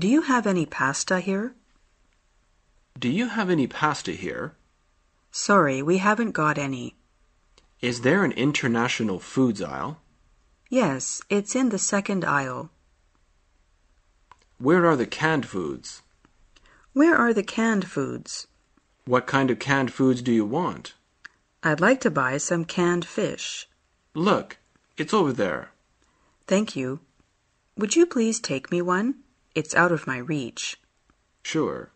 Do you have any pasta here? Do you have any pasta here? Sorry, we haven't got any. Is there an international foods aisle? Yes, it's in the second aisle. Where are the canned foods? Where are the canned foods? What kind of canned foods do you want? I'd like to buy some canned fish. Look, it's over there. Thank you. Would you please take me one? It's out of my reach. Sure.